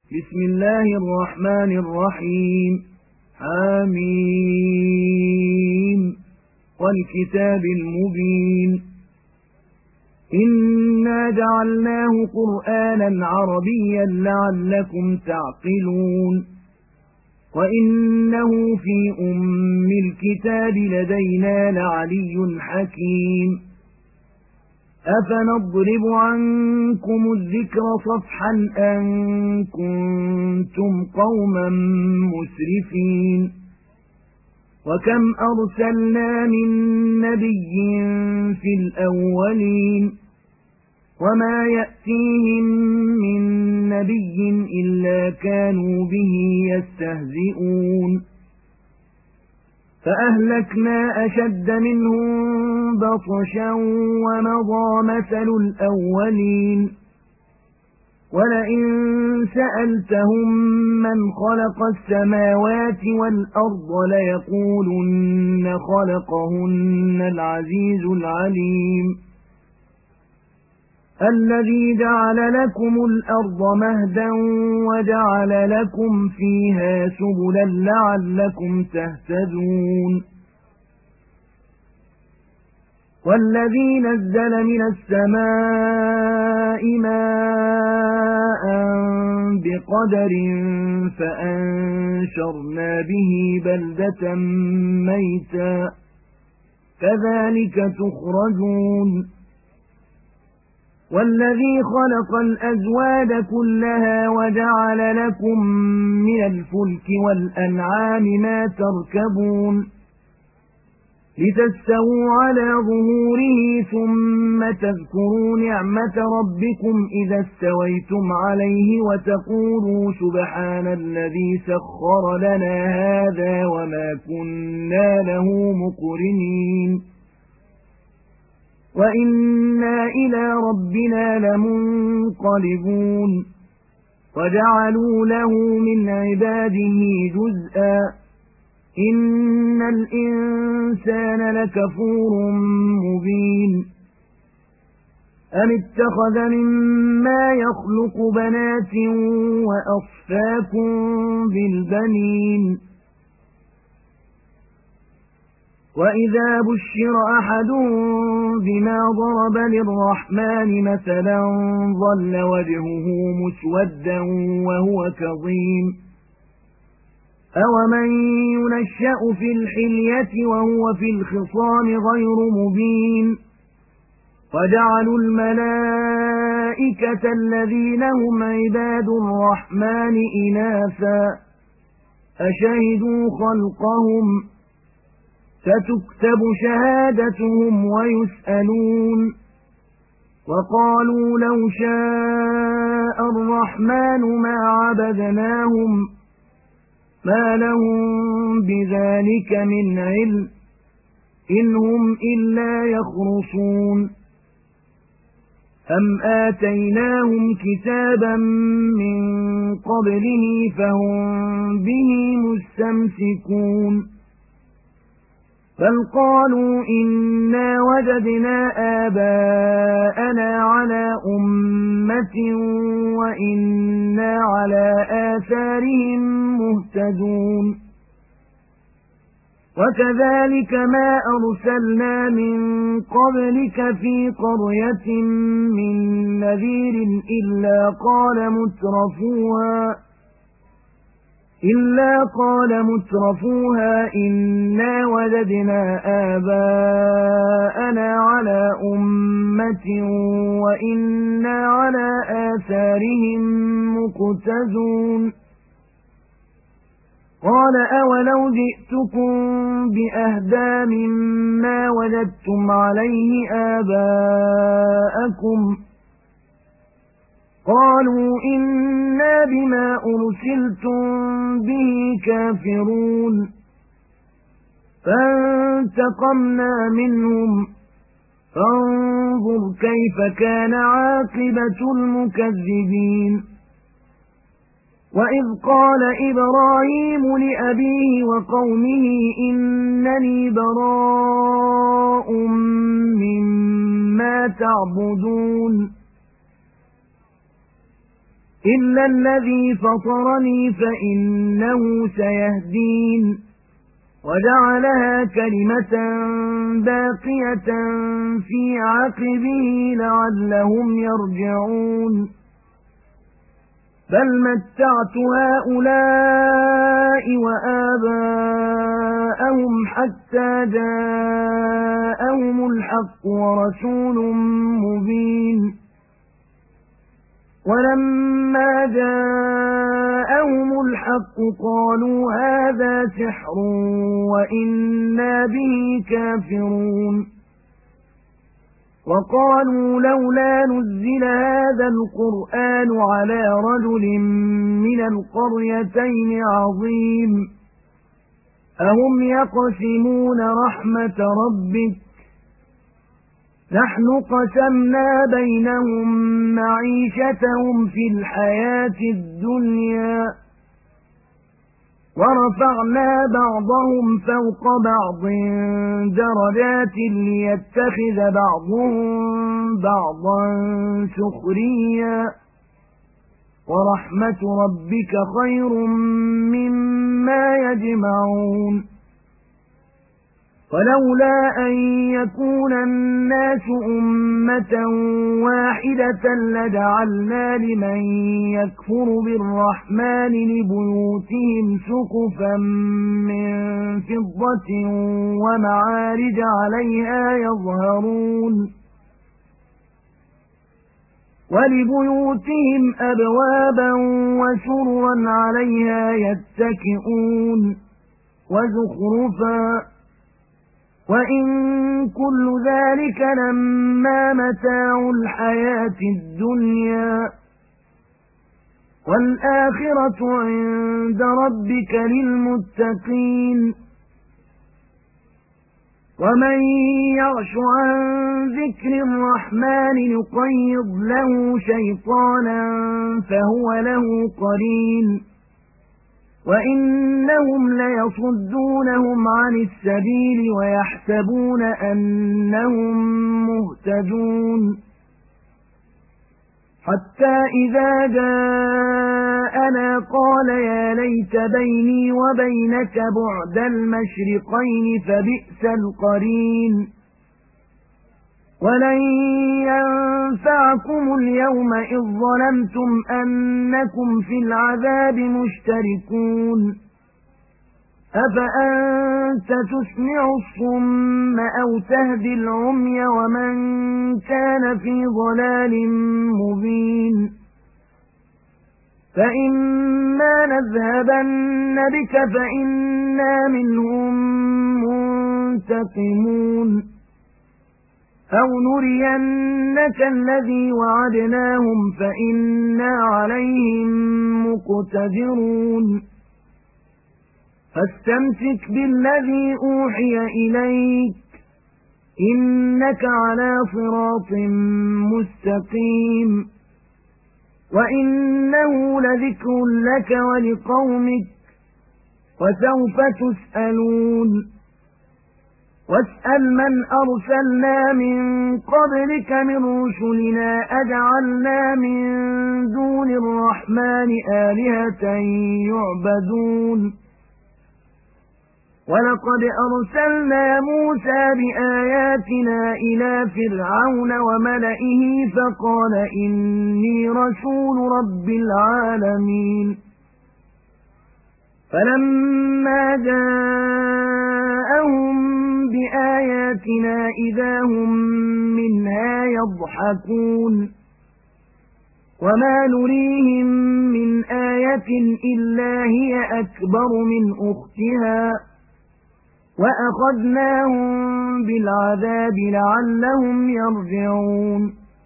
بسم الله الرحمن الرحيم. حميم والكتاب المبين. إنا جعلناه قرآنا عربيا لعلكم تعقلون. وإنه في أم الكتاب لدينا لعلي حكيم. أفنضرب عنكم الذكر صفحا أن كنتم قوما مسرفين. وكم أرسلنا من نبي في الأولين وما يأتيهم من نبي إلا كانوا به يستهزئون. فأهلكنا أشد منهم بطشا ومضى مثل الأولين. ولئن سألتهم من خلق السماوات والأرض ليقولن خلقهن العزيز العليم. الذي جعل لكم الأرض مهدا وجعل لكم فيها سبلا لعلكم تهتدون. والذي نزل من السماء ماء بقدر فأنشرنا به بلدة ميتا كذلك تخرجون. والذي خلق الأزواج كلها وجعل لكم من الفلك والأنعام ما تركبون لتستووا على ظهوره ثم تذكروا نعمة ربكم إذا استويتم عليه وتقولوا سبحان الذي سخر لنا هذا وما كنا له مقرنين وإنا إلى ربنا لمنقلبون. وجعلوا له من عباده جزءا إن الإنسان لكفور مبين. أم اتخذ مما يخلق بنات وأصفاكم بالبنين. وإذا بشر أحدهم بما ضرب للرحمن مثلا ظل وجهه مسودا وهو كظيم. أومن ينشأ في الحلية وهو في الخصام غير مبين. وجعلوا الملائكة الذين هم عباد الرحمن إناثا أشهدوا خلقهم ستكتب شهادتهم ويسألون. وقالوا لو شاء الرحمن ما عبدناهم ما لهم بذلك من علم إن هم إلا يخرصون. أم آتيناهم كتابا من قبله فهم به مستمسكون. بل قالوا إنا وجدنا آباءنا على أمة وإنا على آثارهم مهتدون. وكذلك ما أرسلنا من قبلك في قرية من نذير إلا قال مترفوها إنا وجدنا آباءنا على أمة وإنا على آثارهم مقتدون. قال أولو جئتكم بأهدى مما وجدتم عليه آباءكم قالوا إنا بما أرسلتم به كافرون. فانتقمنا منهم فانظر كيف كان عاقبة المكذبين. وإذ قال إبراهيم لأبيه وقومه إنني براء مما تعبدون إلا الذي فطرني فإنه سيهدين وجعلها كلمة باقية في عقبه لعلهم يرجعون بل متعت هؤلاء وآباءهم حتى جاءهم الحق ورسول مبين ولما جاءهم الحق قالوا هذا سحر وإنا به كافرون وقالوا لولا نزل هذا القرآن على رجل من القريتين عظيم أهم يقسمون رحمة ربك نحن قسمنا بينهم معيشتهم في الحياة الدنيا ورفعنا بعضهم فوق بعض درجات ليتخذ بعضهم بعضا سخريا ورحمة ربك خير مما يجمعون ولولا أن يكون الناس أمة واحدة لجعلنا لمن يكفر بالرحمن لبيوتهم سقفا من فضة ومعارج عليها يظهرون ولبيوتهم أبوابا وسررا عليها يتكئون وزخرفا وإن كل ذلك لما متاع الحياة الدنيا والآخرة عند ربك للمتقين ومن يعش عن ذكر الرحمن نقيض له شيطانا فهو له قرين وإنهم ليصدونهم عن السبيل ويحسبون أنهم مهتدون حتى إذا جاءنا قال يا ليت بيني وبينك بعد المشرقين فبئس القرين ولن ينفعكم اليوم إذ ظلمتم أنكم في العذاب مشتركون أفأنت تسمع الصم أو تهدي العمي ومن كان في ضلال مبين فإما نذهبن بك فإنا منهم منتقمون أو نرينك الذي وعدناهم فإنا عليهم مقتدرون فاستمسك بالذي أوحي إليك إنك على صراط مستقيم وإنه لذكر لك ولقومك وسوف تسألون واسأل من أرسلنا من قبلك من رسلنا أجعلنا من دون الرحمن آلهة يعبدون ولقد أرسلنا موسى بآياتنا إلى فرعون وملئه فقال إني رسول رب العالمين فلما جاءهم بآياتنا إذا هم منها يضحكون وما نريهم من آية إلا هي أكبر من أختها وأخذناهم بالعذاب لعلهم يرجعون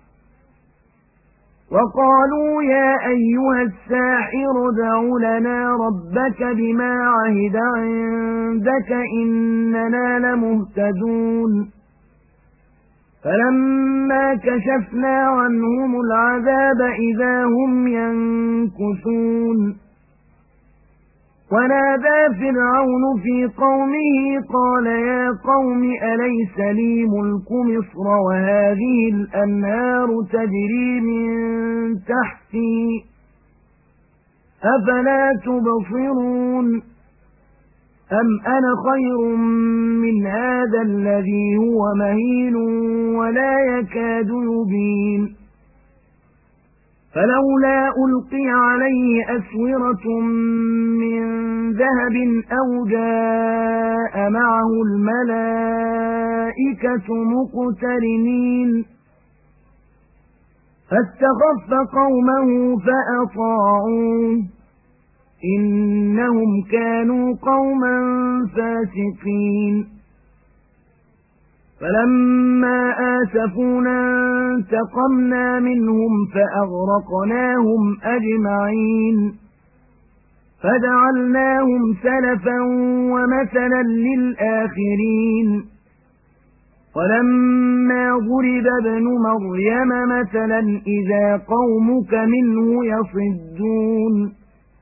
وقالوا يا أيها الساحر ادع لنا ربك بما عهد عندك إننا لمهتدون فلما كشفنا عنهم العذاب إذا هم ينكثون ونادى فرعون في قومه قال يا قوم أليس لي ملك مصر وهذه الأنهار تجري من تحتي أفلا تبصرون أم أنا خير من هذا الذي هو مهين ولا يكاد يبين فلولا ألقي عليه أسورة من ذهب أو جاء معه الملائكة مقترنين فاستخف قومه فأطاعوه إنهم كانوا قوما فاسقين فلما آسفونا انتقمنا منهم فأغرقناهم أجمعين فجعلناهم سلفا ومثلا للآخرين ولما ضرب ابن مريم مثلا إذا قومك منه يصدون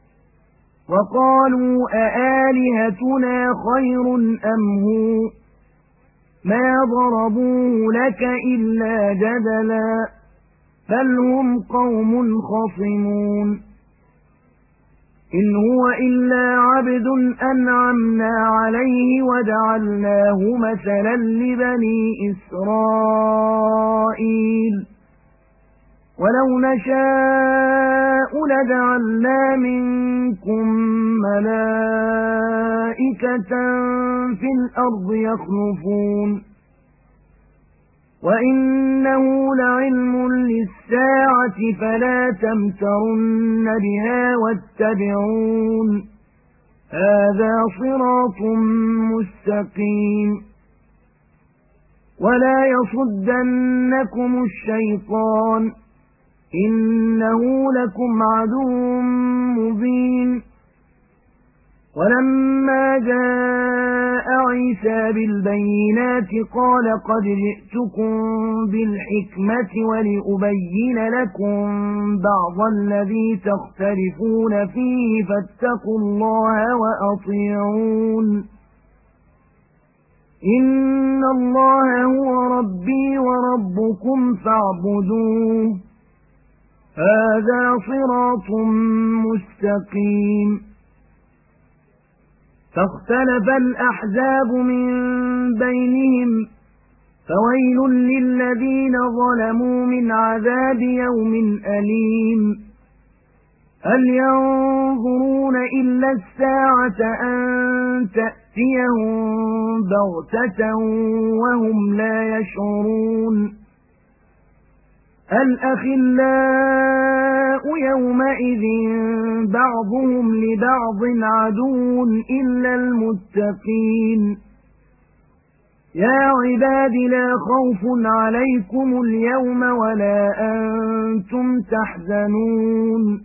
وقالوا أآلهتنا خير أم هو ما ضربوه لك إلا جدلا بل هم قوم خصمون إن هو إلا عبد أنعمنا عليه وجعلناه مثلا لبني إسرائيل ولو نشاء لجعلنا منكم ملائكة في الأرض يخلفون وإنه لعلم للساعة فلا تمترن بها واتبعون هذا صراط مستقيم ولا يصدنكم الشيطان إنه لكم عدو مبين ولما جاء عيسى بالبينات قال قد جئتكم بالحكمة ولأبين لكم بعض الذي تختلفون فيه فاتقوا الله وأطيعون إن الله هو ربي وربكم فاعبدوه هذا صراط مستقيم فاختلف الأحزاب من بينهم فويل للذين ظلموا من عذاب يوم أليم هل ينظرون إلا الساعة أن تأتيهم بغتة وهم لا يشعرون الأخلاء يومئذ بعضهم لبعض عدو إلا المتقين يا عباد لا خوف عليكم اليوم ولا أنتم تحزنون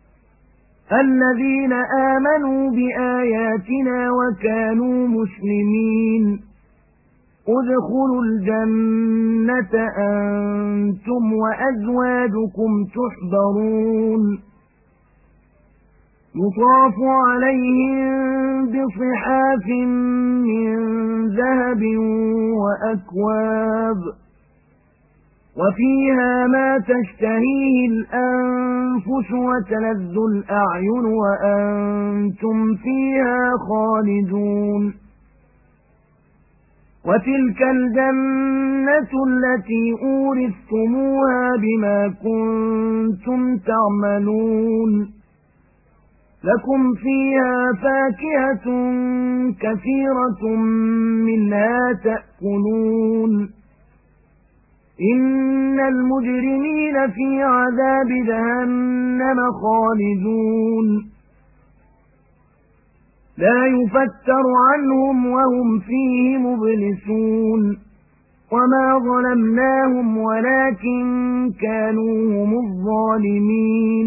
الذين آمنوا بآياتنا وكانوا مسلمين ادخلوا الجنة أنتم وأزواجكم تحبرون يطاف عليهم بصحاف من ذهب وأكواب وفيها ما تشتهيه الأنفس وتلذ الأعين وأنتم فيها خالدون وتلك الجنة التي أورثتموها بما كنتم تعملون لكم فيها فاكهة كثيرة منها تأكلون إن المجرمين في عذاب جهنم خالدون لا يفتر عنهم وهم فيه مبلسون وما ظلمناهم ولكن كانوا هم الظالمين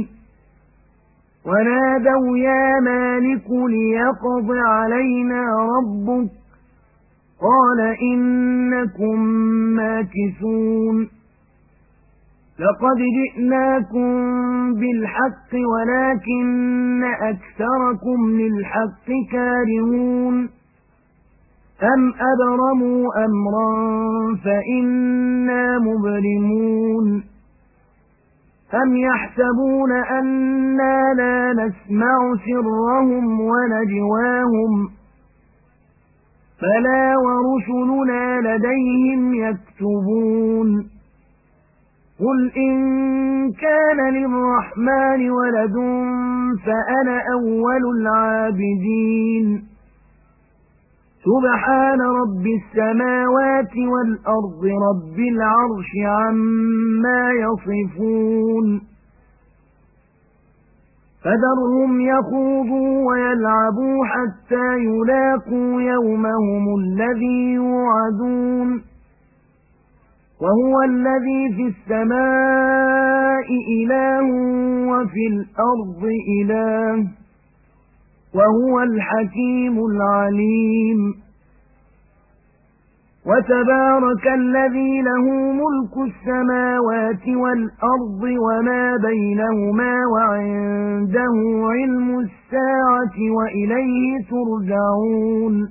ونادوا يا مالك ليقض علينا ربك قال إنكم ماكثون لقد جئناكم بالحق ولكن أكثركم للحق كارهون أم أبرموا أمرا فإنا مبرمون أَمْ يَحْسَبُونَ أَنَّا لَا نَسْمَعُ سِرَّهُمْ وَنَجْوَاهُمْ بَلَىٰ وَرُسُلُنَا لَدَيْهِمْ يَكْتُبُونَ قُلْ إِن كَانَ لِلرَّحْمَٰنِ وَلَدٌ فَأَنَا أَوَّلُ الْعَابِدِينَ سُبْحَانَ رَبِّ السَّمَاوَاتِ وَالْأَرْضِ رَبِّ الْعَرْشِ عَمَّا يَصِفُونَ فَذَرْهُمْ يَخُوضُوا وَيَلْعَبُوا حَتَّىٰ يُلَاقُوا يَوْمَهُمُ الَّذِي يُوعَدُونَ وَهُوَ الَّذِي فِي السَّمَاءِ إِلَٰهٌ وَفِي الْأَرْضِ إِلَٰهٌ وَهُوَ الْحَكِيمُ الْعَلِيمُ وَتَبَارَكَ الَّذِي لَهُ مُلْكُ السَّمَاوَاتِ وَالْأَرْضِ وَمَا بَيْنَهُمَا وَعِندَهُ عِلْمُ السَّاعَةِ وَإِلَيْهِ تُرْجَعُونَ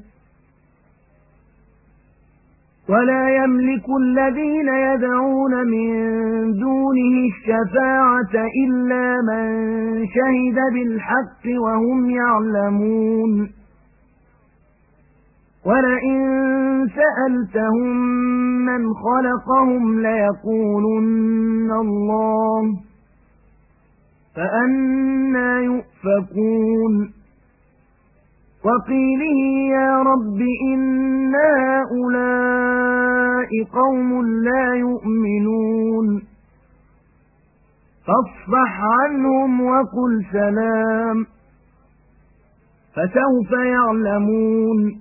وَلَا يَمْلِكُ الَّذِينَ يَدْعُونَ مِن دُونِهِ الشَّفَاعَةَ إِلَّا مَن شَهِدَ بِالْحَقِّ وَهُمْ يَعْلَمُونَ وَلَئِن سَأَلْتَهُم مَّنْ خَلَقَهُمْ لَيَقُولُنَّ اللَّهُ فَأَنَّىٰ يُؤْفَكُونَ وَقِيلِهِ يَا رَبِّ إِنَّ هَٰؤُلَاءِ قَوْمٌ لَّا يُؤْمِنُونَ فَاصْفَحْ عَنْهُمْ وَقُلْ سَلَامٌ فَسَوْفَ يَعْلَمُونَ